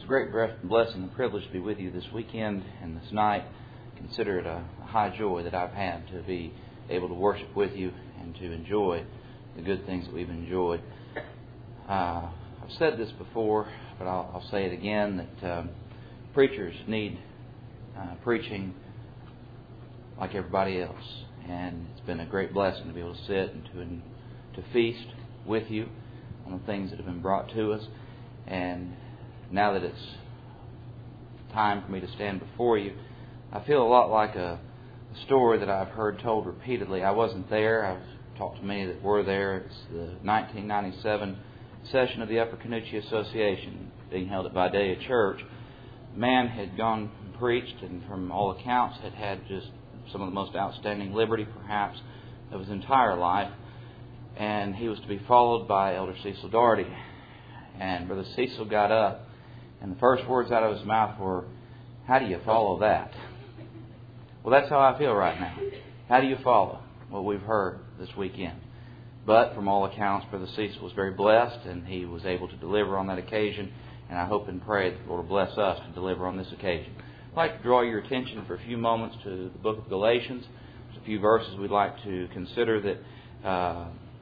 great blessing and privilege to be with you this weekend and this night. Consider it a high joy that I've had to be able to worship with you and to enjoy the good things that we've enjoyed. I've said this before, but I'll say it again, that preachers need preaching like everybody else. And it's been a great blessing to be able to sit and to feast with you on the things that have been brought to us. And now that it's time for me to stand before you, I feel a lot like a story that I've heard told repeatedly. I wasn't there. I've talked to many that were there. It's the 1997 session of the Upper Canoochee Association being held at Vidalia Church. A man had gone and preached, and from all accounts had just some of the most outstanding liberty, perhaps, of his entire life. And he was to be followed by Elder Cecil Daugherty. And Brother Cecil got up, and the first words out of his mouth were, "How do you follow that?" Well, that's how I feel right now. How do you follow what we've heard this weekend? But from all accounts, Brother Cecil was very blessed, and he was able to deliver on that occasion. And I hope and pray that the Lord will bless us to deliver on this occasion. I'd like to draw your attention for a few moments to the book of Galatians. There's a few verses we'd like to consider that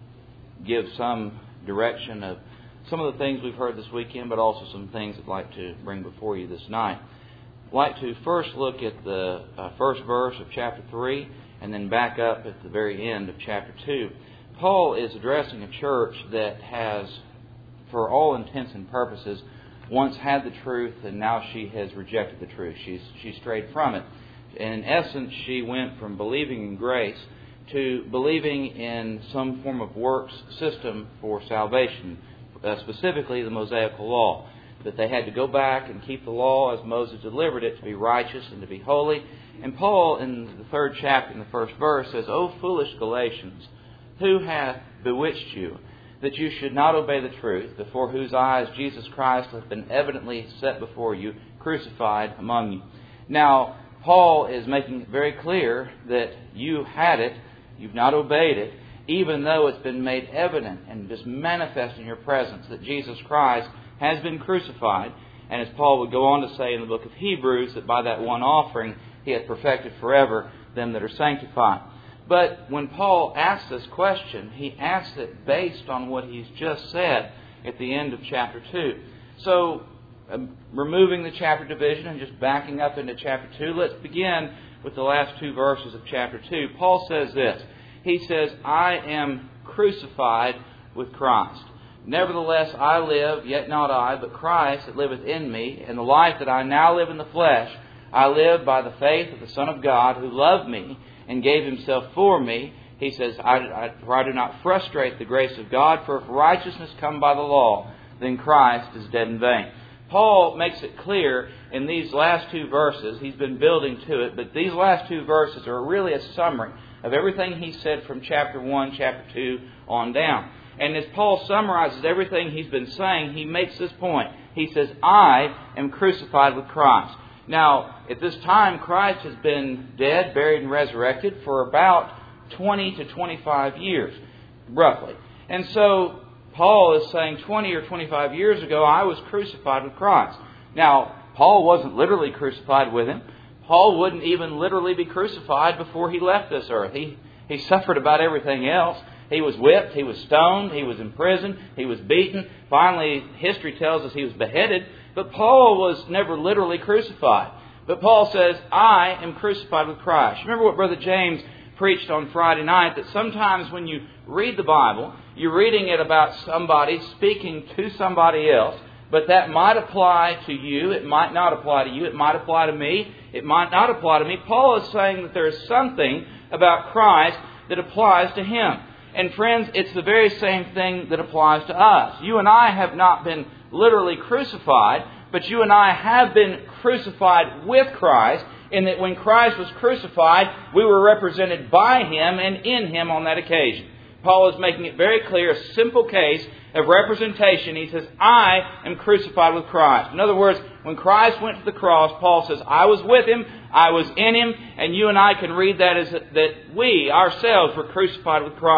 give some direction of some of the things we've heard this weekend, but also some things I'd like to bring before you this night. I'd like to first look at the first verse of chapter 3 and then back up at the very end of chapter 2. Paul is addressing a church that has, for all intents and purposes, once had the truth and now she has rejected the truth. She strayed from it. And in essence, she went from believing in grace to believing in some form of works system for salvation, specifically the Mosaical law, that they had to go back and keep the law as Moses delivered it to be righteous and to be holy. And Paul, in the 3rd chapter, in the 1st verse, says, "O foolish Galatians, who hath bewitched you, that you should not obey the truth, before whose eyes Jesus Christ hath been evidently set before you, crucified among you." Now, Paul is making it very clear that you had it, you've not obeyed it, even though it's been made evident and just manifest in your presence that Jesus Christ has been crucified. And as Paul would go on to say in the book of Hebrews, that by that one offering He hath perfected forever them that are sanctified. But when Paul asks this question, he asks it based on what he's just said at the end of chapter 2. So, removing the chapter division and just backing up into chapter 2, let's begin with the last 2 verses of chapter 2. Paul says this. He says, "I am crucified with Christ. Nevertheless I live, yet not I, but Christ that liveth in me. And the life that I now live in the flesh, I live by the faith of the Son of God, who loved me and gave Himself for me." He says, for I do not frustrate the grace of God, for if righteousness come by the law, then Christ is dead in vain. Paul makes it clear in these last 2 verses. He's been building to it, but these last 2 verses are really a summary of everything he said from chapter 1, chapter 2 on down. And as Paul summarizes everything he's been saying, he makes this point. He says, "I am crucified with Christ." Now, at this time, Christ has been dead, buried, and resurrected for about 20 to 25 years, roughly. And so, Paul is saying 20 or 25 years ago, I was crucified with Christ. Now, Paul wasn't literally crucified with Him. Paul wouldn't even literally be crucified before he left this earth. He suffered about everything else. He was whipped, he was stoned, he was imprisoned, he was beaten. Finally, history tells us he was beheaded. But Paul was never literally crucified. But Paul says, "I am crucified with Christ." Remember what Brother James preached on Friday night, that sometimes when you read the Bible, you're reading it about somebody speaking to somebody else, but that might apply to you, it might not apply to you, it might apply to me, it might not apply to me. Paul is saying that there is something about Christ that applies to Him. And friends, it's the very same thing that applies to us. You and I have not been literally crucified, but you and I have been crucified with Christ, in that when Christ was crucified, we were represented by Him and in Him on that occasion. Paul is making it very clear, a simple case of representation. He says, "I am crucified with Christ." In other words, when Christ went to the cross, Paul says, "I was with Him, I was in Him," and you and I can read that as that we ourselves were crucified with Christ.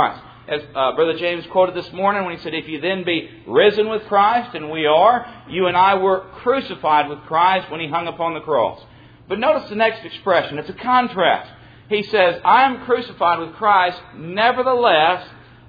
as Brother James quoted this morning when he said, if you then be risen with Christ, and we are, you and I were crucified with Christ when He hung upon the cross. But notice the next expression. It's a contrast. He says, I am crucified with Christ, nevertheless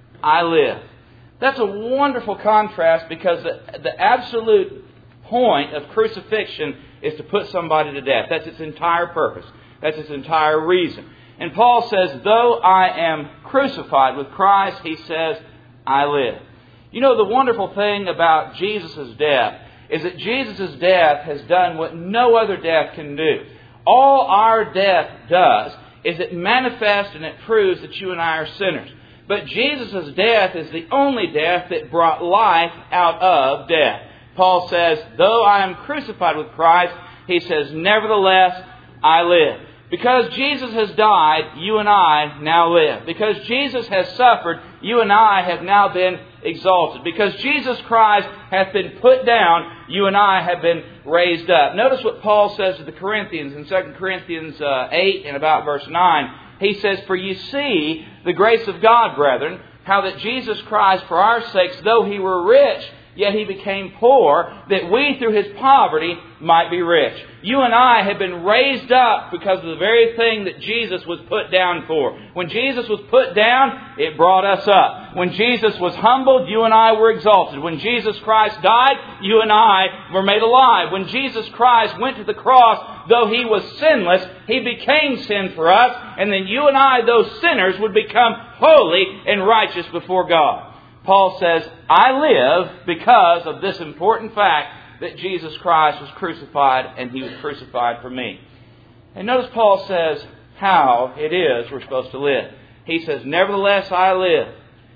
I live. That's a wonderful contrast, because the absolute point of crucifixion is to put somebody to death. That's its entire purpose. That's its entire reason. And Paul says, though I am crucified with Christ, he says, I live. You know, the wonderful thing about Jesus' death is that Jesus' death has done what no other death can do. All our death does is it manifests and it proves that you and I are sinners. But Jesus' death is the only death that brought life out of death. Paul says, though I am crucified with Christ, he says, nevertheless I live. Because Jesus has died, you and I now live. Because Jesus has suffered, you and I have now been exalted. Because Jesus Christ hath been put down, you and I have been raised up. Notice what Paul says to the Corinthians in 2 Corinthians 8 and about verse 9. He says, for you see the grace of God, brethren, how that Jesus Christ for our sakes, though He were rich, yet He became poor, that we through His poverty might be rich. You and I have been raised up because of the very thing that Jesus was put down for. When Jesus was put down, it brought us up. When Jesus was humbled, you and I were exalted. When Jesus Christ died, you and I were made alive. When Jesus Christ went to the cross, though He was sinless, He became sin for us. And then you and I, though sinners, would become holy and righteous before God. Paul says, I live because of this important fact that Jesus Christ was crucified, and He was crucified for me. And notice Paul says how it is we're supposed to live. He says, nevertheless I live,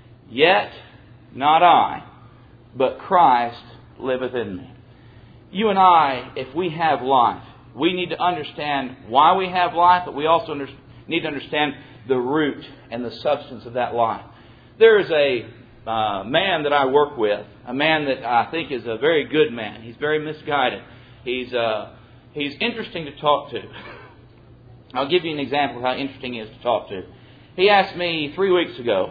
yet not I, but Christ liveth in me. You and I, if we have life, we need to understand why we have life, but we also need to understand the root and the substance of that life. There is a man that I work with, a man that I think is a very good man. He's very misguided. He's interesting to talk to. I'll give you an example of how interesting he is to talk to. He asked me 3 weeks ago,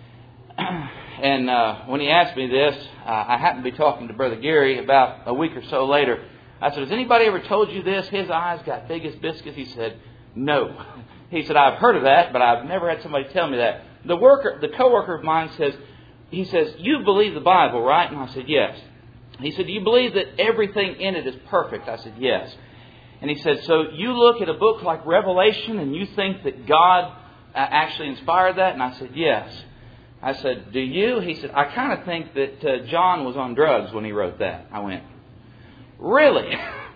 and when he asked me this, I happened to be talking to Brother Gary about a week or so later. I said, has anybody ever told you this? His eyes got big as biscuits. He said, no. He said, I've heard of that, but I've never had somebody tell me that. The coworker of mine says, you believe the Bible, right? And I said, yes. He said, do you believe that everything in it is perfect? I said, yes. And he said, so you look at a book like Revelation and you think that God actually inspired that? And I said, yes. I said, do you? He said, I kind of think that John was on drugs when he wrote that. I went, really?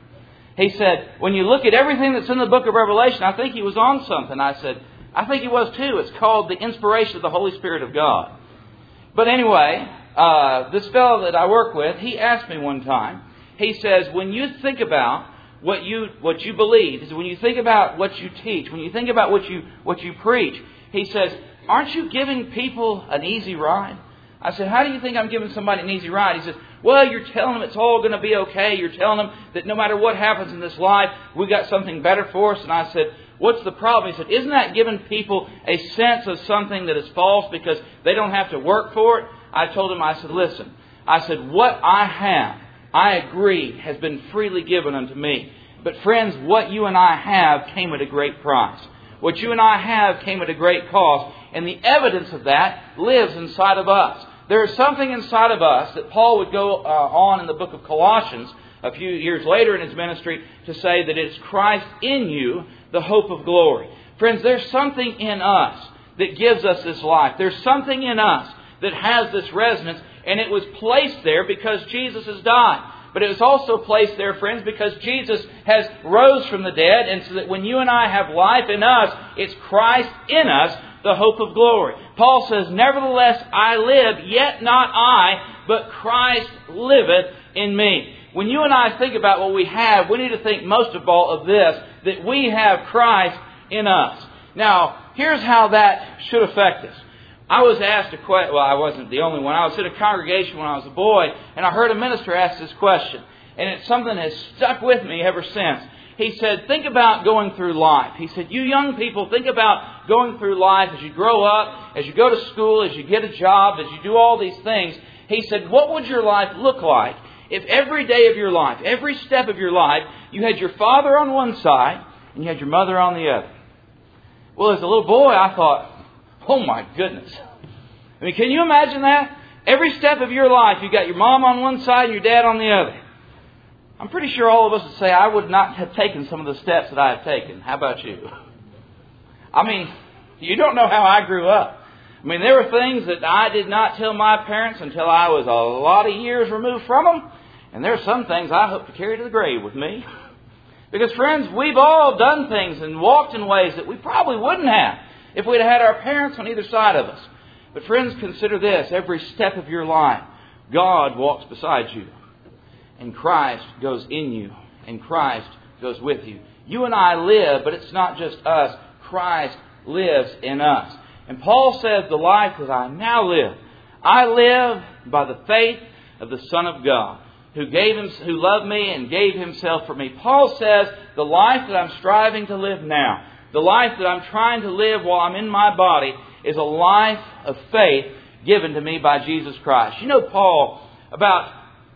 He said, when you look at everything that's in the book of Revelation, I think he was on something. I said, I think he was too. It's called the inspiration of the Holy Spirit of God. But anyway, this fellow that I work with, he asked me one time, he says, when you think about what you believe, when you think about what you teach, when you think about what you preach, he says, aren't you giving people an easy ride? I said, how do you think I'm giving somebody an easy ride? He says, well, you're telling them it's all going to be okay. You're telling them that no matter what happens in this life, we've got something better for us. And I said, what's the problem? He said, isn't that giving people a sense of something that is false because they don't have to work for it? I told him, I said, listen, I said, what I have, I agree, has been freely given unto me. But friends, what you and I have came at a great price. What you and I have came at a great cost. And the evidence of that lives inside of us. There is something inside of us that Paul would go on in the book of Colossians a few years later in his ministry to say that it's Christ in you, the hope of glory. Friends, there's something in us that gives us this life. There's something in us that has this resonance, and it was placed there because Jesus has died. But it was also placed there, friends, because Jesus has rose from the dead, and so that when you and I have life in us, it's Christ in us, the hope of glory. Paul says, nevertheless I live, yet not I, but Christ liveth in me. When you and I think about what we have, we need to think most of all of this, that we have Christ in us. Now, here's how that should affect us. I was asked a question. Well, I wasn't the only one. I was in a congregation when I was a boy, and I heard a minister ask this question. And it's something that has stuck with me ever since. he said, think about going through life. He said, you young people, think about going through life as you grow up, as you go to school, as you get a job, as you do all these things. He said, what would your life look like if every day of your life, every step of your life, you had your father on one side and you had your mother on the other? Well, as a little boy, I thought, oh my goodness. I mean, can you imagine that? Every step of your life, you got your mom on one side and your dad on the other. I'm pretty sure all of us would say, I would not have taken some of the steps that I have taken. How about you? I mean, you don't know how I grew up. I mean, there were things that I did not tell my parents until I was a lot of years removed from them. And there are some things I hope to carry to the grave with me. Because, friends, we've all done things and walked in ways that we probably wouldn't have if we'd had our parents on either side of us. But, friends, consider this. Every step of your life, God walks beside you. And Christ goes in you. And Christ goes with you. You and I live, but it's not just us. Christ lives in us. And Paul says, the life that I now live, I live by the faith of the Son of God, who loved me and gave Himself for me. Paul says, the life that I'm striving to live now, the life that I'm trying to live while I'm in my body, is a life of faith given to me by Jesus Christ. You know, Paul, about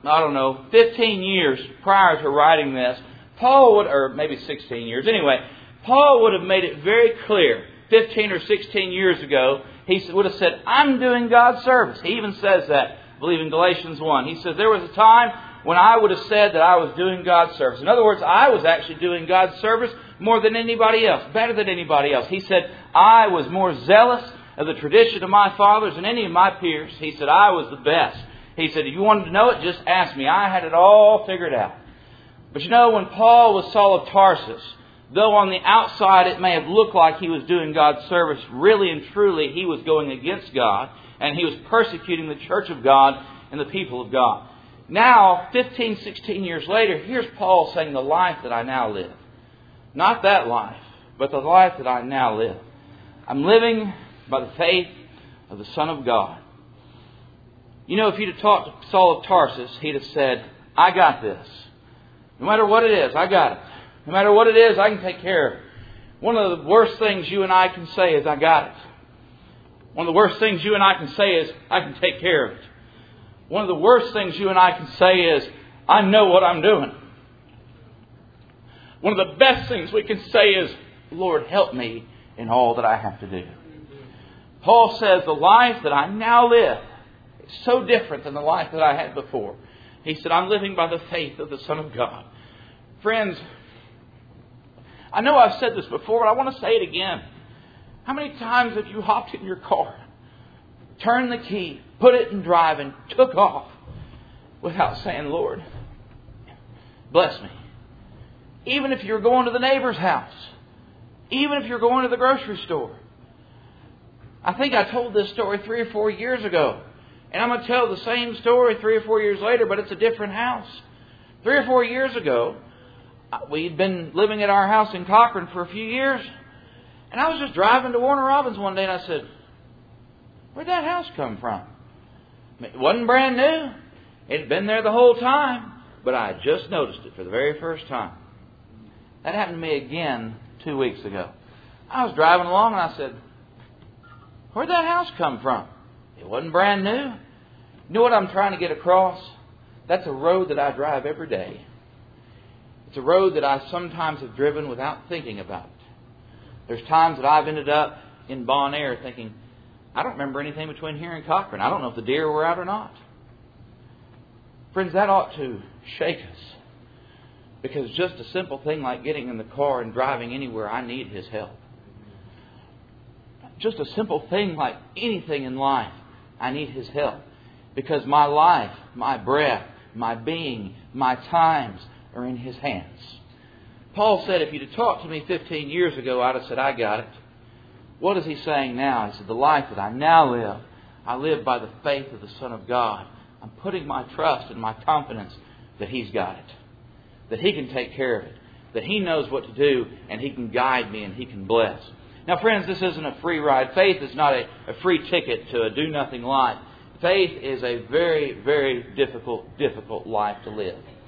15 years prior to writing this, or maybe 16 years. Anyway, Paul would have made it very clear 15 or 16 years ago. He would have said, I'm doing God's service. He even says that, I believe in Galatians 1. He says, there was a time when I would have said that I was doing God's service. In other words, I was actually doing God's service more than anybody else, better than anybody else. He said, I was more zealous of the tradition of my fathers than any of my peers. He said, I was the best. He said, if you wanted to know it, just ask me. I had it all figured out. But you know, when Paul was Saul of Tarsus, though on the outside it may have looked like he was doing God's service, really and truly he was going against God, and he was persecuting the church of God and the people of God. Now, 15, 16 years later, here's Paul saying, the life that I now live. Not that life, but the life that I now live. I'm living by the faith of the Son of God. You know, if you'd have talked to Saul of Tarsus, he'd have said, I got this. No matter what it is, I got it. No matter what it is, I can take care of it. One of the worst things you and I can say is, I got it. One of the worst things you and I can say is, I can take care of it. One of the worst things you and I can say is, I know what I'm doing. One of the best things we can say is, Lord, help me in all that I have to do. Paul says, the life that I now live is so different than the life that I had before. He said, I'm living by the faith of the Son of God. Friends, I know I've said this before, but I want to say it again. How many times have you hopped in your car, turned the key, put it in drive, and took off without saying, Lord, bless me? Even if you're going to the neighbor's house, even if you're going to the grocery store. I think I told this story 3 or 4 years ago. And I'm going to tell the same story 3 or 4 years later, but it's a different house. 3 or 4 years ago, we'd been living at our house in Cochran for a few years. And I was just driving to Warner Robins one day and I said, where'd that house come from? It wasn't brand new. It had been there the whole time, but I had just noticed it for the very first time. That happened to me again 2 weeks ago. I was driving along and I said, where'd that house come from? It wasn't brand new. You know what I'm trying to get across? That's a road that I drive every day. It's a road that I sometimes have driven without thinking about it. There's times that I've ended up in Bon Air thinking, I don't remember anything between here and Cochran. I don't know if the deer were out or not. Friends, that ought to shake us. Because just a simple thing like getting in the car and driving anywhere, I need His help. Just a simple thing like anything in life, I need His help. Because my life, my breath, my being, my times are in His hands. Paul said, if you'd have talked to me 15 years ago, I'd have said, I got it. What is he saying now? He said, the life that I now live, I live by the faith of the Son of God. I'm putting my trust and my confidence that He's got it. That He can take care of it. That He knows what to do and He can guide me and He can bless. Now, friends, this isn't a free ride. Faith is not a free ticket to a do-nothing life. Faith is a very, very difficult life to live.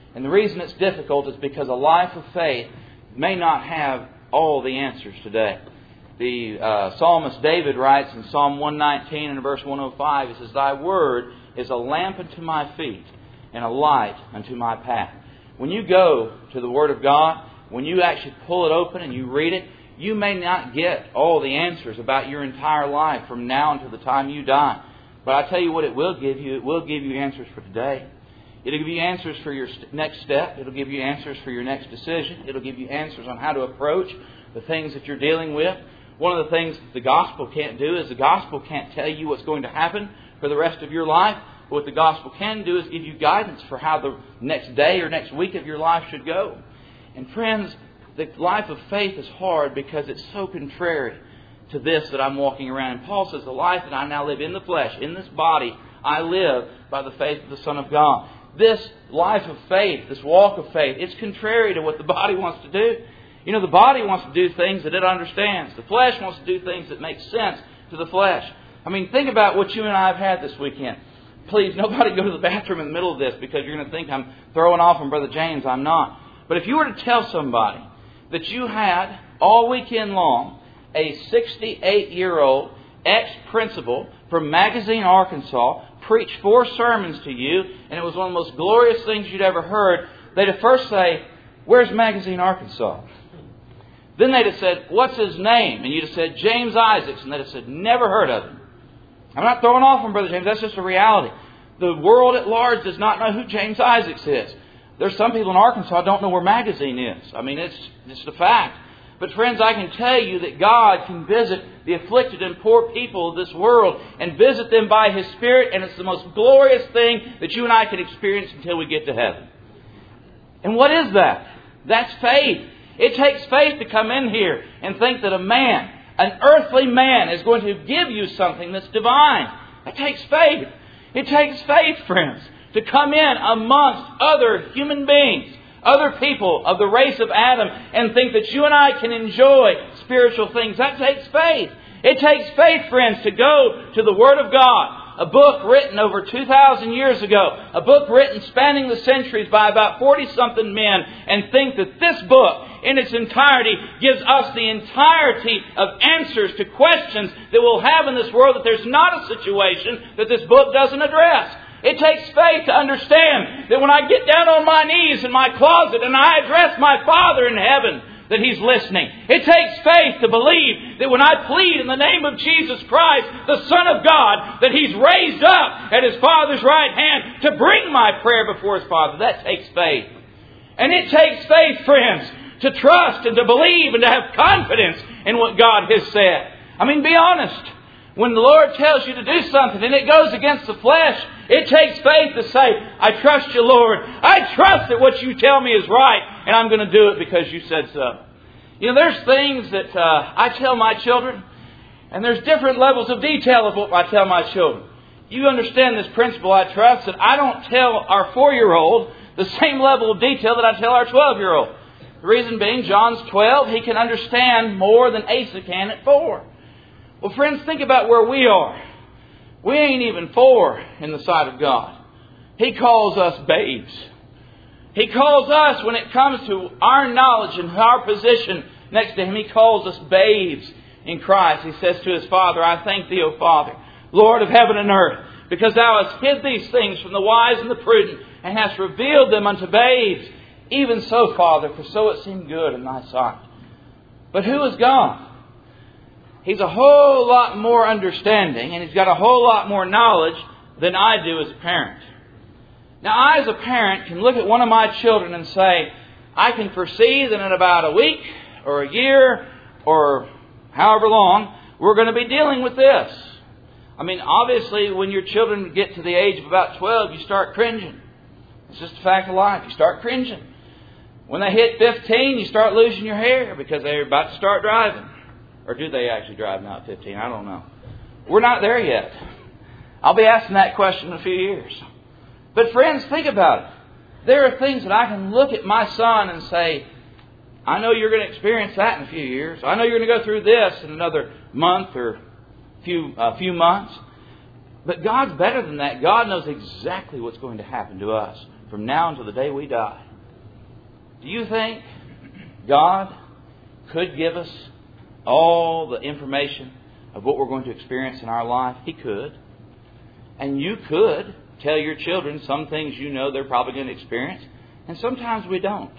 And the reason it's difficult is because a life of faith may not have all the answers today. The psalmist David writes in Psalm 119 and verse 105, he says, Thy word is a lamp unto my feet and a light unto my path. When you go to the Word of God, when you actually pull it open and you read it, you may not get all the answers about your entire life from now until the time you die. But I tell you what it will give you. It will give you answers for today. It'll give you answers for your next step. It'll give you answers for your next decision. It'll give you answers on how to approach the things that you're dealing with. One of the things that the gospel can't do is the gospel can't tell you what's going to happen for the rest of your life. But what the gospel can do is give you guidance for how the next day or next week of your life should go. And friends, the life of faith is hard because it's so contrary to this that I'm walking around. And Paul says, the life that I now live in the flesh, in this body, I live by the faith of the Son of God. This life of faith, this walk of faith, it's contrary to what the body wants to do. You know, the body wants to do things that it understands. The flesh wants to do things that make sense to the flesh. I mean, think about what you and I have had this weekend. Please, nobody go to the bathroom in the middle of this because you're going to think I'm throwing off on Brother James. I'm not. But if you were to tell somebody that you had all weekend long a 68-year-old ex-principal from Magazine, Arkansas, preach 4 sermons to you, and it was one of the most glorious things you'd ever heard, they'd at first say, Where's Magazine, Arkansas? Then they'd have said, What's his name? And you'd have said, James Isaacs. And they'd have said, Never heard of him. I'm not throwing off on Brother James. That's just a reality. The world at large does not know who James Isaacs is. There's some people in Arkansas who don't know where Magazine is. I mean, it's a fact. But friends, I can tell you that God can visit the afflicted and poor people of this world and visit them by His Spirit. And it's the most glorious thing that you and I can experience until we get to heaven. And what is that? That's faith. It takes faith to come in here and think that a man, an earthly man, is going to give you something that's divine. It takes faith. It takes faith, friends, to come in amongst other human beings, other people of the race of Adam, and think that you and I can enjoy spiritual things. That takes faith. It takes faith, friends, to go to the Word of God, a book written over 2,000 years ago, a book written spanning the centuries by about 40-something men, and think that this book in its entirety gives us the entirety of answers to questions that we'll have in this world, that there's not a situation that this book doesn't address. It takes faith to understand that when I get down on my knees in my closet and I address my Father in heaven, that He's listening. It takes faith to believe that when I plead in the name of Jesus Christ, the Son of God, that He's raised up at His Father's right hand to bring my prayer before His Father. That takes faith. And it takes faith, friends, to trust and to believe and to have confidence in what God has said. I mean, be honest. When the Lord tells you to do something and it goes against the flesh, it takes faith to say, I trust you, Lord. I trust that what you tell me is right, and I'm going to do it because you said so. You know, there's things that I tell my children, and there's different levels of detail of what I tell my children. You understand this principle, I trust, that I don't tell our 4-year-old the same level of detail that I tell our 12-year-old. The reason being, John's 12, he can understand more than Asa can at 4. Well, friends, think about where we are. We ain't even 4 in the sight of God. He calls us babes. He calls us, when it comes to our knowledge and our position next to Him, He calls us babes in Christ. He says to His Father, I thank Thee, O Father, Lord of heaven and earth, because Thou hast hid these things from the wise and the prudent, and hast revealed them unto babes. Even so, Father, for so it seemed good in Thy sight. But who is God? He's a whole lot more understanding, and He's got a whole lot more knowledge than I do as a parent. Now, I as a parent can look at one of my children and say, I can foresee that in about a week or a year or however long, we're going to be dealing with this. I mean, obviously, when your children get to the age of about 12, you start cringing. It's just a fact of life. You start cringing. When they hit 15, you start losing your hair because they're about to start driving. Or do they actually drive now at 15? I don't know. We're not there yet. I'll be asking that question in a few years. But friends, think about it. There are things that I can look at my son and say, I know you're going to experience that in a few years. I know you're going to go through this in another month or a few months. But God's better than that. God knows exactly what's going to happen to us from now until the day we die. Do you think God could give us all the information of what we're going to experience in our life? He could. And you could tell your children some things you know they're probably going to experience, and sometimes we don't.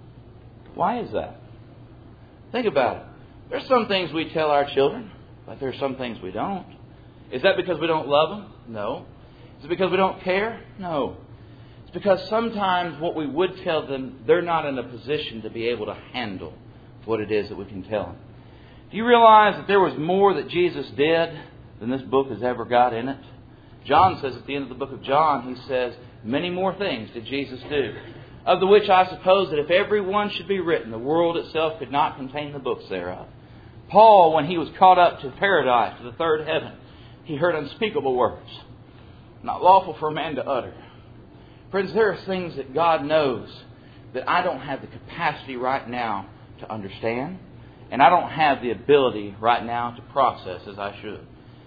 Why is that? Think about it. There's some things we tell our children, but there's some things we don't. Is that because we don't love them? No. Is it because we don't care? No. It's because sometimes what we would tell them, they're not in a position to be able to handle what it is that we can tell them. Do you realize that there was more that Jesus did than this book has ever got in it? John says at the end of the book of John, he says, many more things did Jesus do, of the which I suppose that if every one should be written, the world itself could not contain the books thereof. Paul, when he was caught up to paradise, to the third heaven, he heard unspeakable words, not lawful for a man to utter. Friends, there are things that God knows that I don't have the capacity right now to understand, and I don't have the ability right now to process as I should.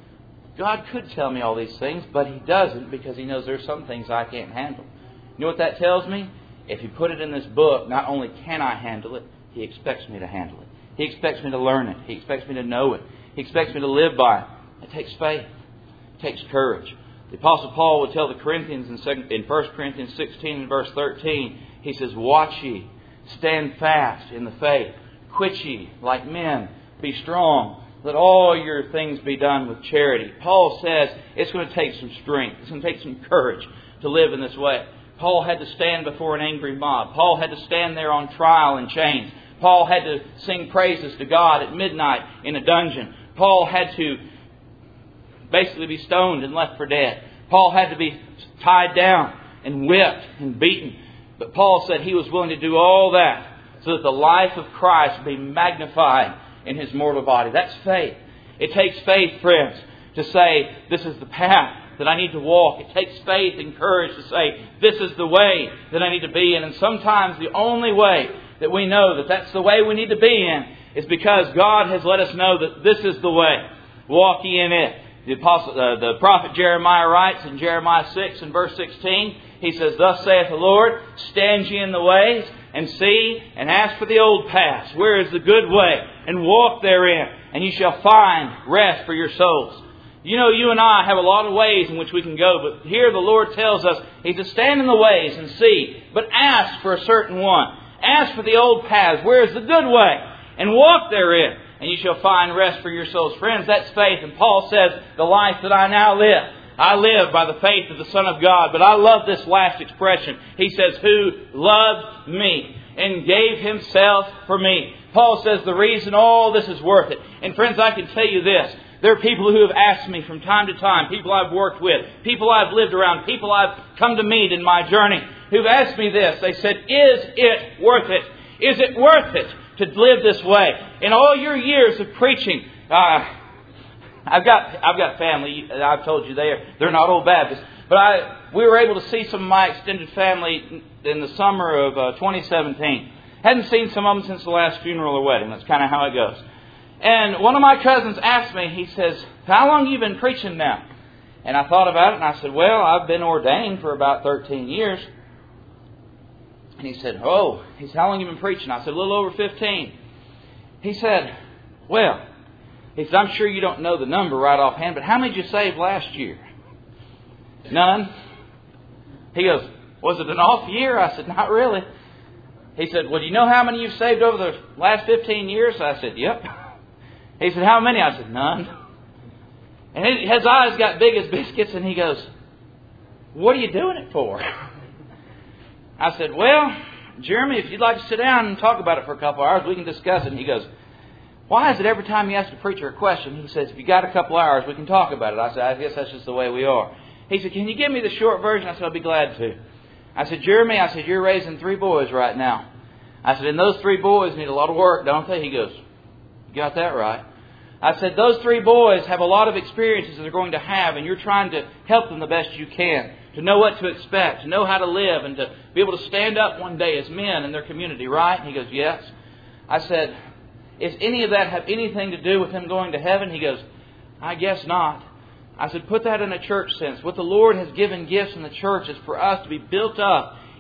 God could tell me all these things, but He doesn't, because He knows there's some things I can't handle. You know what that tells me? If He put it in this book, not only can I handle it, He expects me to handle it. He expects me to learn it. He expects me to know it. He expects me to live by it. It takes faith. It takes courage. The Apostle Paul would tell the Corinthians in 1 Corinthians 16 and verse 13, he says, watch ye, stand fast in the faith, quit ye like men, be strong. Let all your things be done with charity. Paul says it's going to take some strength. It's going to take some courage to live in this way. Paul had to stand before an angry mob. Paul had to stand there on trial in chains. Paul had to sing praises to God at midnight in a dungeon. Paul had to basically be stoned and left for dead. Paul had to be tied down and whipped and beaten. But Paul said he was willing to do all that so that the life of Christ would be magnified in His mortal body. That's faith. It takes faith, friends, to say, this is the path that I need to walk. It takes faith and courage to say, this is the way that I need to be in. And sometimes the only way that we know that that's the way we need to be in is because God has let us know that this is the way. Walk ye in it. The prophet Jeremiah writes in Jeremiah 6 and verse 16, he says, thus saith the Lord, stand ye in the ways, and see, and ask for the old paths, where is the good way, and walk therein, and ye shall find rest for your souls. You know, you and I have a lot of ways in which we can go, but here the Lord tells us, He says, stand in the ways and see, but ask for a certain one. Ask for the old paths, where is the good way, and walk therein, and you shall find rest for your souls. Friends, that's faith. And Paul says, the life that I now live, I live by the faith of the Son of God. But I love this last expression. He says, who loved me and gave Himself for me. Paul says the reason all this is worth it. And friends, I can tell you this. There are people who have asked me from time to time, people I've worked with, people I've lived around, people I've come to meet in my journey, who've asked me this. They said, is it worth it? Is it worth it to live this way? In all your years of preaching, I've got family. I've told you they're not old Baptists, but we were able to see some of my extended family in the summer of 2017. Hadn't seen some of them since the last funeral or wedding. That's kind of how it goes. And one of my cousins asked me. He says, "How long have you been preaching now?" And I thought about it, and I said, "Well, I've been ordained for about 13 years." And he said, "Oh," he said, "How long have you been preaching?" I said, "A little over 15. He said, "Well," he said, "I'm sure you don't know the number right offhand, but how many did you save last year?" "None." He goes, "Was it an off year?" I said, "Not really." He said, "Well, do you know how many you've saved over the last 15 years? I said, "Yep." He said, "How many?" I said, "None." And his eyes got big as biscuits, and he goes, "What are you doing it for?" I said, "Well, Jeremy, if you'd like to sit down and talk about it for a couple hours, we can discuss it." And he goes, "Why is it every time you ask a preacher a question," he says, "if you got a couple hours, we can talk about it?" I said, "I guess that's just the way we are." He said, "Can you give me the short version?" I said, "I'll be glad to." I said, "Jeremy," I said, "you're raising 3 boys right now." I said, "And those 3 boys need a lot of work, don't they?" He goes, "You got that right." I said, "Those 3 boys have a lot of experiences that they're going to have, and you're trying to help them the best you can, to know what to expect, to know how to live, and to be able to stand up one day as men in their community, right?" And he goes, "Yes." I said, "Does any of that have anything to do with him going to heaven?" He goes, "I guess not." I said, "Put that in a church sense. What the Lord has given gifts in the church is for us to be built up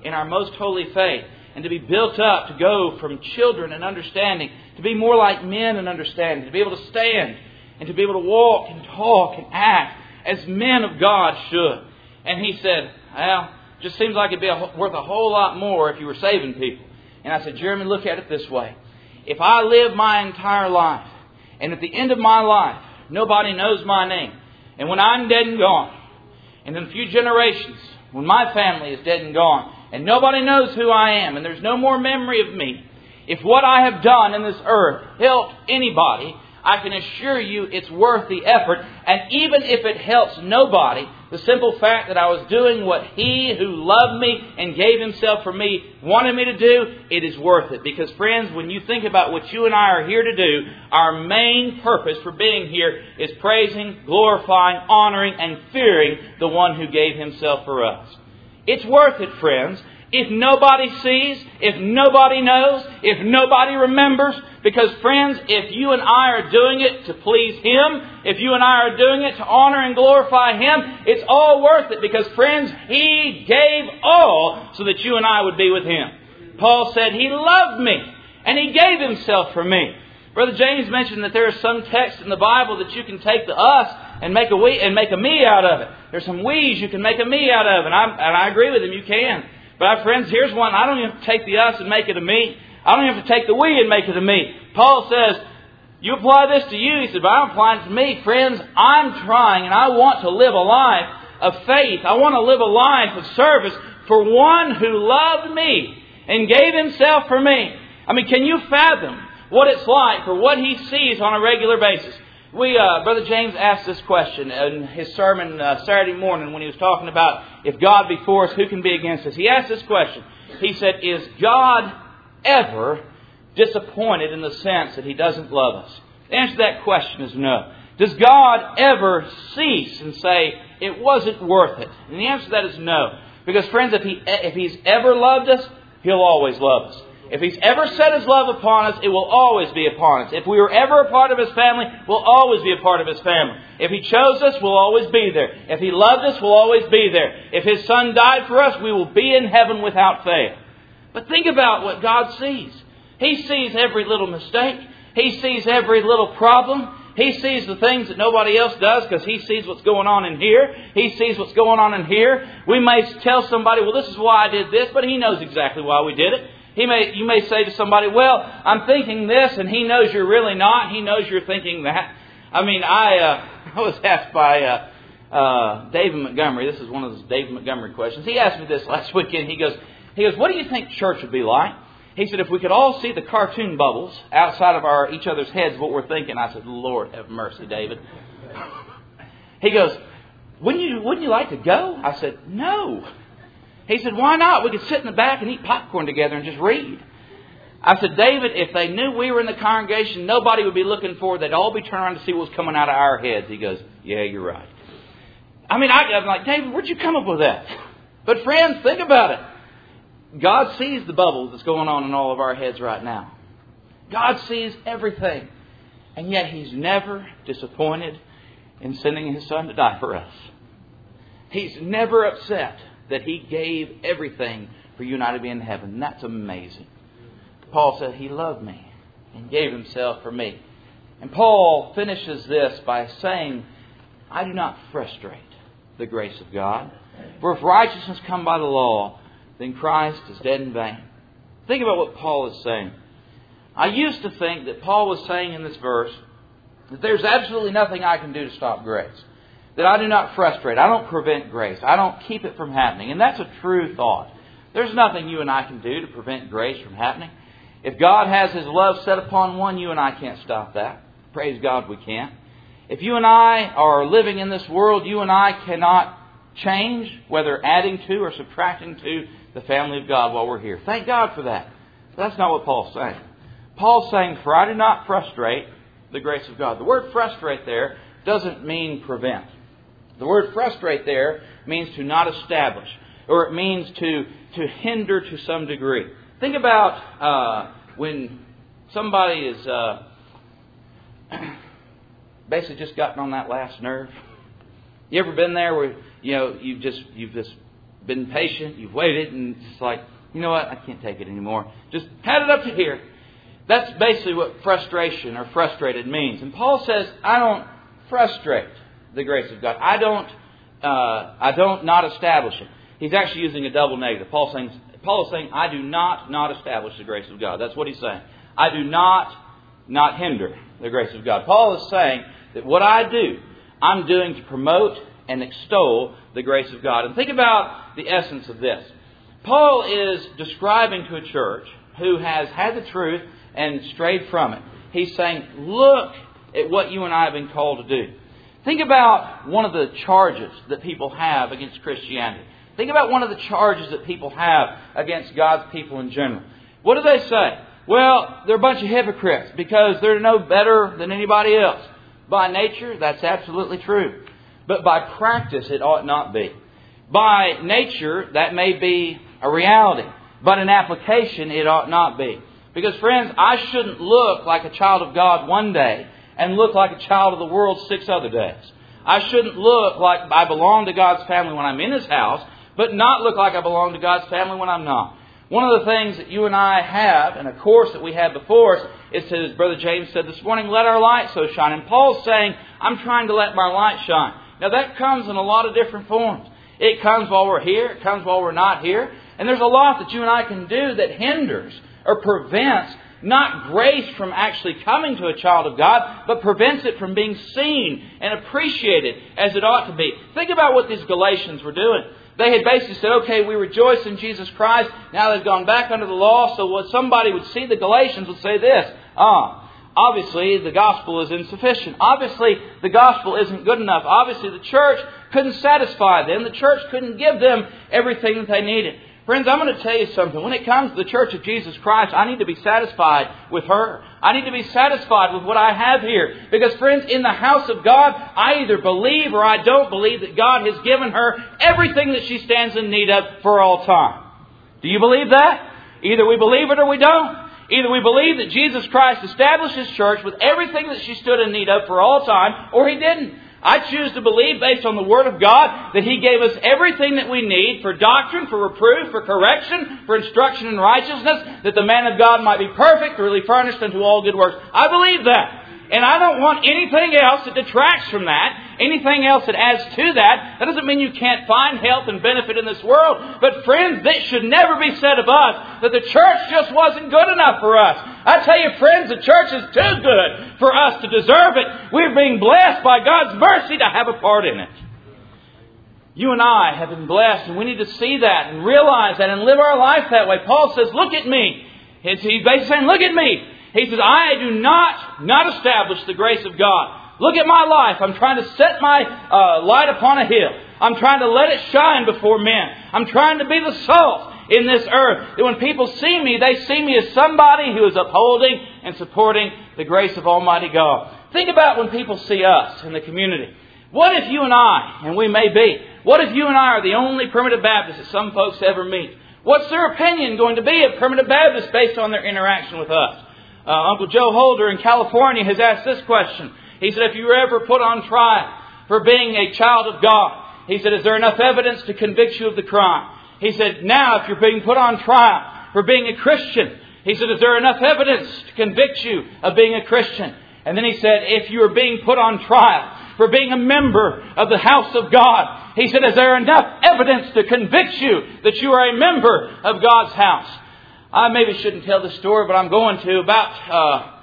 in our most holy faith and to be built up, to go from children and understanding to be more like men and understanding, to be able to stand and to be able to walk and talk and act as men of God should. And he said, well, it just seems like it'd be worth a whole lot more if you were saving people. And I said, Jeremy, look at it this way. If I live my entire life, and at the end of my life, nobody knows my name, and when I'm dead and gone, and in a few generations, when my family is dead and gone, and nobody knows who I am, and there's no more memory of me, if what I have done in this earth helped anybody, I can assure you it's worth the effort. And even if it helps nobody, the simple fact that I was doing what He who loved me and gave Himself for me wanted me to do, it is worth it. Because friends, when you think about what you and I are here to do, our main purpose for being here is praising, glorifying, honoring, and fearing the one who gave Himself for us. It's worth it, friends. If nobody sees, if nobody knows, if nobody remembers. Because friends, if you and I are doing it to please Him, if you and I are doing it to honor and glorify Him, it's all worth it. Because friends, He gave all so that you and I would be with Him. Paul said, He loved me and He gave Himself for me. Brother James mentioned that there are some texts in the Bible that you can take the us and make a we and make a me out of it. There's some we's you can make a me out of, and I agree with him. You can. But friends, here's one. I don't even have to take the us and make it a me. I don't even have to take the we and make it a me. Paul says, you apply this to you. He said, but I'm applying it to me. Friends, I'm trying and I want to live a life of faith. I want to live a life of service for one who loved me and gave Himself for me. I mean, can you fathom what it's like for what He sees on a regular basis? Brother James asked this question in his sermon Saturday morning when he was talking about if God be for us, who can be against us? He asked this question. He said, is God ever disappointed in the sense that He doesn't love us? The answer to that question is no. Does God ever cease and say, it wasn't worth it? And the answer to that is no. Because friends, if He's ever loved us, He'll always love us. If He's ever set His love upon us, it will always be upon us. If we were ever a part of His family, we'll always be a part of His family. If He chose us, we'll always be there. If He loved us, we'll always be there. If His Son died for us, we will be in heaven without fail. But think about what God sees. He sees every little mistake. He sees every little problem. He sees the things that nobody else does because He sees what's going on in here. He sees what's going on in here. We may tell somebody, well, this is why I did this, but He knows exactly why we did it. You may say to somebody, well, I'm thinking this, and He knows you're really not. He knows you're thinking that. I mean, I was asked by David Montgomery. This is one of those David Montgomery questions. He asked me this last weekend. He goes, what do you think church would be like? He said, if we could all see the cartoon bubbles outside of each other's heads, what we're thinking. I said, Lord have mercy, David. He goes, wouldn't you like to go? I said, no. He said, why not? We could sit in the back and eat popcorn together and just read. I said, David, if they knew we were in the congregation, nobody would be looking forward. They'd all be turning around to see what was coming out of our heads. He goes, yeah, you're right. I mean, I'm like, David, where'd you come up with that? But friends, think about it. God sees the bubble that's going on in all of our heads right now. God sees everything. And yet He's never disappointed in sending His Son to die for us. He's never upset that He gave everything for you and I to be in heaven. And that's amazing. Paul said, He loved me and gave Himself for me. And Paul finishes this by saying, I do not frustrate the grace of God. For if righteousness come by the law, then Christ is dead in vain. Think about what Paul is saying. I used to think that Paul was saying in this verse that there's absolutely nothing I can do to stop grace. That I do not frustrate. I don't prevent grace. I don't keep it from happening. And that's a true thought. There's nothing you and I can do to prevent grace from happening. If God has His love set upon one, you and I can't stop that. Praise God, we can't. If you and I are living in this world, you and I cannot change, whether adding to or subtracting to the family of God while we're here. Thank God for that. But that's not what Paul's saying. Paul's saying, for I do not frustrate the grace of God. The word frustrate there doesn't mean prevent. The word frustrate there means to not establish, or it means to hinder to some degree. Think about when somebody is basically just gotten on that last nerve. You ever been there where you've just been patient, you've waited, and it's like, you know what, I can't take it anymore. Just had it up to here. That's basically what frustration or frustrated means. And Paul says, I don't frustrate the grace of God. I don't not establish it. He's actually using a double negative. Paul is saying, I do not establish the grace of God. That's what he's saying. I do not hinder the grace of God. Paul is saying that what I do, I'm doing to promote and extol the grace of God. And think about the essence of this. Paul is describing to a church who has had the truth and strayed from it. He's saying, look at what you and I have been called to do. Think about one of the charges that people have against Christianity. Think about one of the charges that people have against God's people in general. What do they say? Well, they're a bunch of hypocrites because they're no better than anybody else. By nature, that's absolutely true. But by practice, it ought not be. By nature, that may be a reality. But in application, it ought not be. Because, friends, I shouldn't look like a child of God one day and look like a child of the world 6 other days. I shouldn't look like I belong to God's family when I'm in His house, but not look like I belong to God's family when I'm not. One of the things that you and I have, and a course that we have before us, is, as Brother James said this morning, let our light so shine. And Paul's saying, I'm trying to let my light shine. Now that comes in a lot of different forms. It comes while we're here. It comes while we're not here. And there's a lot that you and I can do that hinders or prevents not grace from actually coming to a child of God, but prevents it from being seen and appreciated as it ought to be. Think about what these Galatians were doing. They had basically said, okay, we rejoice in Jesus Christ. Now they've gone back under the law. So what somebody would see the Galatians would say this, obviously the gospel is insufficient. Obviously the gospel isn't good enough. Obviously the church couldn't satisfy them. The church couldn't give them everything that they needed. Friends, I'm going to tell you something. When it comes to the Church of Jesus Christ, I need to be satisfied with her. I need to be satisfied with what I have here. Because, friends, in the house of God, I either believe or I don't believe that God has given her everything that she stands in need of for all time. Do you believe that? Either we believe it or we don't. Either we believe that Jesus Christ established His church with everything that she stood in need of for all time, or He didn't. I choose to believe, based on the Word of God, that He gave us everything that we need for doctrine, for reproof, for correction, for instruction in righteousness, that the man of God might be perfect, really furnished unto all good works. I believe that. And I don't want anything else that detracts from that, anything else that adds to that. That doesn't mean you can't find health and benefit in this world. But friends, this should never be said of us that the church just wasn't good enough for us. I tell you, friends, the church is too good for us to deserve it. We're being blessed by God's mercy to have a part in it. You and I have been blessed, and we need to see that and realize that and live our life that way. Paul says, look at me. He's basically saying, look at me. He says, I do not establish the grace of God. Look at my life. I'm trying to set my light upon a hill. I'm trying to let it shine before men. I'm trying to be the salt in this earth. That when people see me, they see me as somebody who is upholding and supporting the grace of Almighty God. Think about when people see us in the community. What if you and I, and we may be, what if you and I are the only primitive Baptists that some folks ever meet? What's their opinion going to be of primitive Baptists based on their interaction with us? Uncle Joe Holder in California has asked this question. He said, if you were ever put on trial for being a child of God, he said, is there enough evidence to convict you of the crime? He said, now if you're being put on trial for being a Christian, he said, is there enough evidence to convict you of being a Christian? And then he said, if you are being put on trial for being a member of the house of God, he said, is there enough evidence to convict you that you are a member of God's house? I maybe shouldn't tell this story, but I'm going to. About,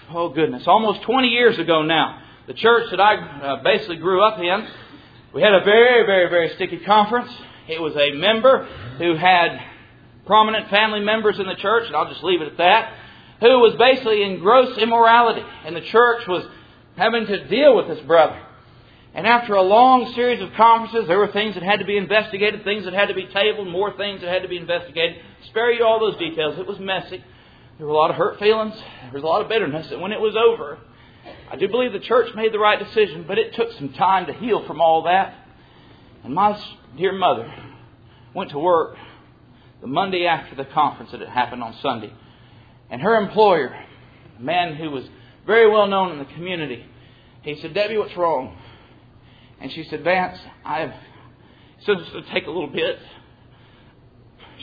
almost 20 years ago now, the church that I basically grew up in, we had a very, very, very sticky conference. It was a member who had prominent family members in the church, and I'll just leave it at that, who was basically in gross immorality. And the church was having to deal with this brother. And after a long series of conferences, there were things that had to be investigated, things that had to be tabled, more things that had to be investigated. Spare you all those details. It was messy. There were a lot of hurt feelings. There was a lot of bitterness. And when it was over, I do believe the church made the right decision, but it took some time to heal from all that. And my dear mother went to work the Monday after the conference that had happened on Sunday. And her employer, a man who was very well known in the community, he said, Debbie, what's wrong? And she said, Vance, it's going to take a little bit.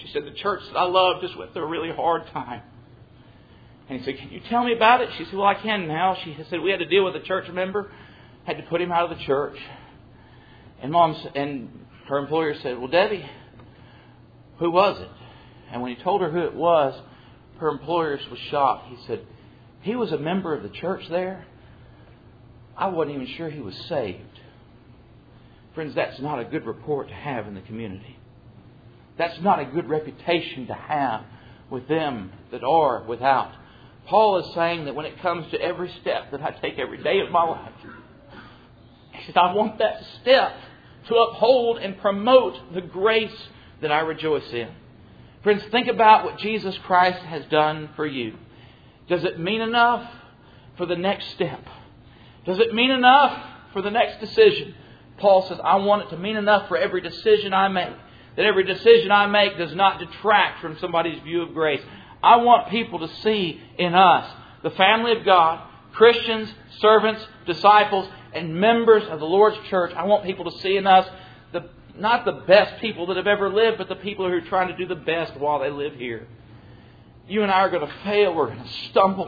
She said, the church that I love just went through a really hard time. And he said, can you tell me about it? She said, well, I can now. She said, we had to deal with a church member. Had to put him out of the church. And her employer said, well, Debbie, who was it? And when he told her who it was, her employer was shocked. He said, he was a member of the church there. I wasn't even sure he was saved. Friends, that's not a good report to have in the community. That's not a good reputation to have with them that are without. Paul is saying that when it comes to every step that I take every day of my life, he says, I want that step to uphold and promote the grace that I rejoice in. Friends, think about what Jesus Christ has done for you. Does it mean enough for the next step? Does it mean enough for the next decision? Paul says, I want it to mean enough for every decision I make. That every decision I make does not detract from somebody's view of grace. I want people to see in us, the family of God, Christians, servants, disciples, and members of the Lord's church. I want people to see in us not the best people that have ever lived, but the people who are trying to do the best while they live here. You and I are going to fail. We're going to stumble.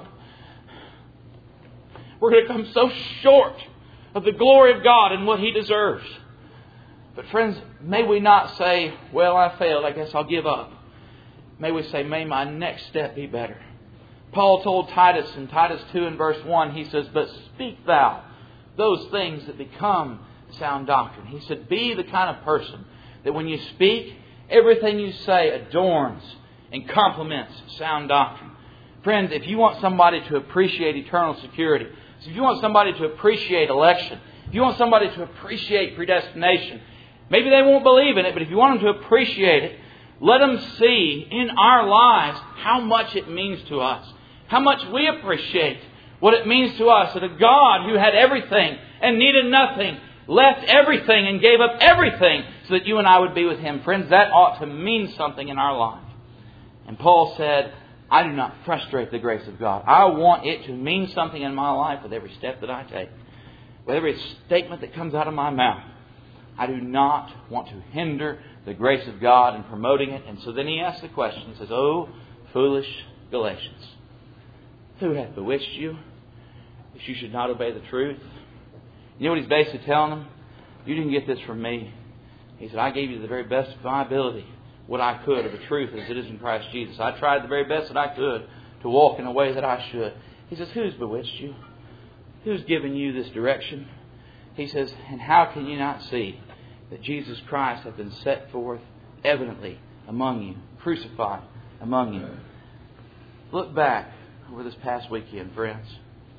We're going to come so short of the glory of God and what He deserves. But friends, may we not say, well, I failed, I guess I'll give up. May we say, may my next step be better. Paul told Titus in Titus 2 and verse 1, he says, but speak thou those things that become sound doctrine. He said, be the kind of person that when you speak, everything you say adorns and complements sound doctrine. Friends, if you want somebody to appreciate eternal security, if you want somebody to appreciate election, if you want somebody to appreciate predestination, maybe they won't believe in it, but if you want them to appreciate it, let them see in our lives how much it means to us. How much we appreciate what it means to us that a God who had everything and needed nothing left everything and gave up everything so that you and I would be with Him. Friends, that ought to mean something in our life. And Paul said, I do not frustrate the grace of God. I want it to mean something in my life with every step that I take. With every statement that comes out of my mouth. I do not want to hinder the grace of God in promoting it. And so then he asks the question. He says, oh, foolish Galatians, who hath bewitched you that you should not obey the truth? You know what he's basically telling them? You didn't get this from me. He said, I gave you the very best of my ability, what I could of the truth as it is in Christ Jesus. I tried the very best that I could to walk in the way that I should. He says, who's bewitched you? Who's given you this direction? He says, and how can you not see that Jesus Christ hath been set forth evidently among you, crucified among you? Look back over this past weekend, friends.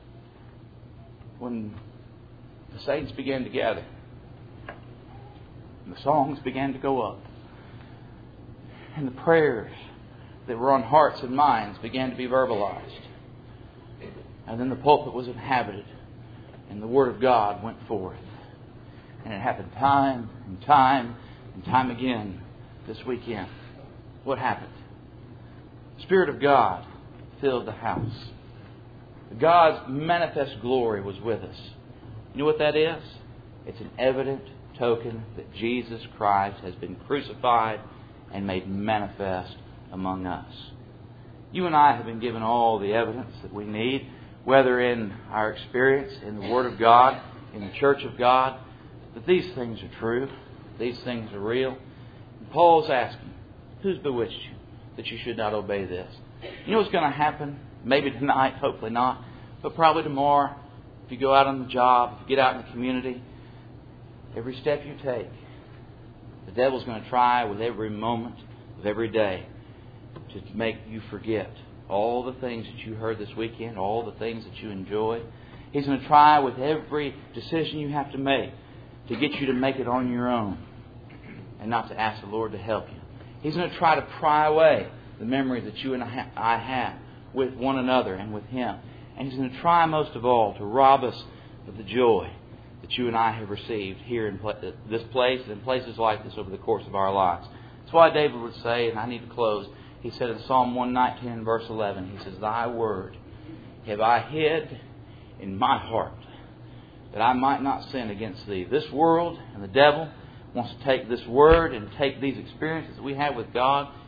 When the saints began to gather, and the songs began to go up, and the prayers that were on hearts and minds began to be verbalized. And then the pulpit was inhabited, and the Word of God went forth. And it happened time and time and time again this weekend. What happened? The Spirit of God filled the house. God's manifest glory was with us. You know what that is? It's an evident token that Jesus Christ has been crucified and made manifest among us. You and I have been given all the evidence that we need, whether in our experience in the Word of God, in the Church of God, that these things are true, these things are real. And Paul's asking, who's bewitched you that you should not obey this? You know what's going to happen? Maybe tonight, hopefully not, but probably tomorrow, if you go out on the job, if you get out in the community, every step you take, the devil's going to try with every moment of every day to make you forget all the things that you heard this weekend, all the things that you enjoy. He's going to try with every decision you have to make to get you to make it on your own and not to ask the Lord to help you. He's going to try to pry away the memories that you and I have with one another and with Him. And He's going to try most of all to rob us of the joy that you and I have received here in this place and in places like this over the course of our lives. That's why David would say, and I need to close, he said in Psalm 119 verse 11, he says, Thy word have I hid in my heart, that I might not sin against Thee. This world and the devil wants to take this word and take these experiences that we have with God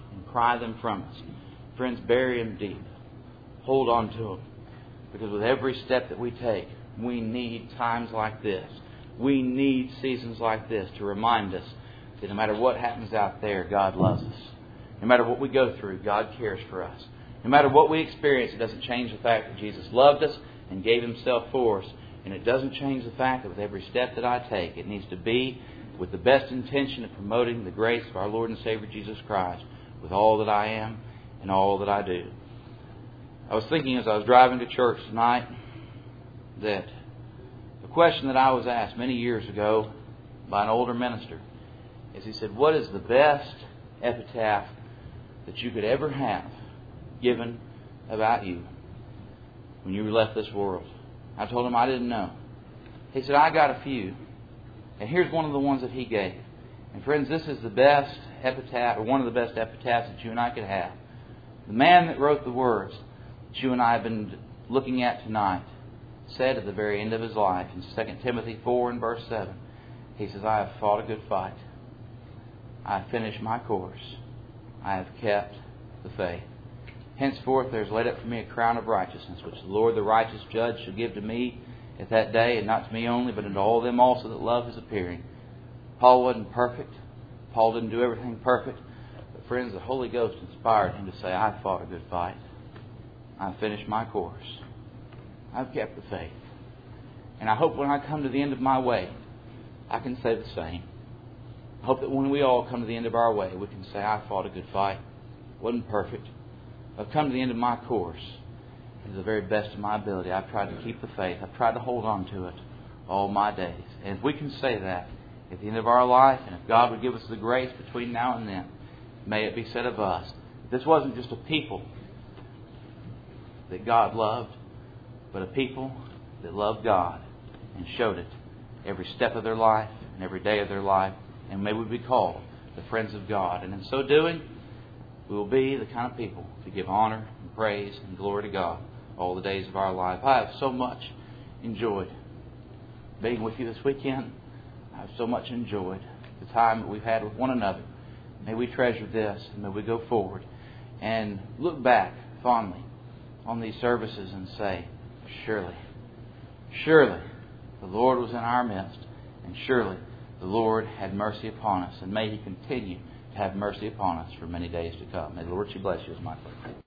and pry them from us. Friends, bury them deep. Hold on to them. Because with every step that we take, we need times like this. We need seasons like this to remind us that no matter what happens out there, God loves us. No matter what we go through, God cares for us. No matter what we experience, it doesn't change the fact that Jesus loved us and gave Himself for us. And it doesn't change the fact that with every step that I take, it needs to be with the best intention of promoting the grace of our Lord and Savior Jesus Christ with all that I am and all that I do. I was thinking as I was driving to church tonight that the question that I was asked many years ago by an older minister is, he said, what is the best epitaph that you could ever have given about you when you left this world? I told him I didn't know. He said, I got a few. And here's one of the ones that he gave. And friends, this is the best epitaph, or one of the best epitaphs that you and I could have. The man that wrote the words that you and I have been looking at tonight said at the very end of his life in 2 Timothy 4 and verse 7, he says, I have fought a good fight. I have finished my course. I have kept the faith. Henceforth there is laid up for me a crown of righteousness, which the Lord the righteous judge shall give to me at that day, and not to me only, but unto all them also that love His appearing. Paul wasn't perfect. Paul didn't do everything perfect. But friends, the Holy Ghost inspired him to say, I fought a good fight. I finished my course. I've kept the faith. And I hope when I come to the end of my way, I can say the same. I hope that when we all come to the end of our way, we can say, I fought a good fight. Wasn't perfect. I've come to the end of my course. To the very best of my ability, I've tried to keep the faith. I've tried to hold on to it all my days. And if we can say that at the end of our life, and if God would give us the grace between now and then, may it be said of us, this wasn't just a people that God loved, but a people that loved God and showed it every step of their life and every day of their life. And may we be called the friends of God. And in so doing, we will be the kind of people to give honor and praise and glory to God all the days of our life. I have so much enjoyed being with you this weekend. I have so much enjoyed the time that we've had with one another. May we treasure this, and may we go forward and look back fondly on these services and say, surely, surely the Lord was in our midst, and surely the Lord had mercy upon us, and may He continue to have mercy upon us for many days to come. May the Lord bless you as my prayer.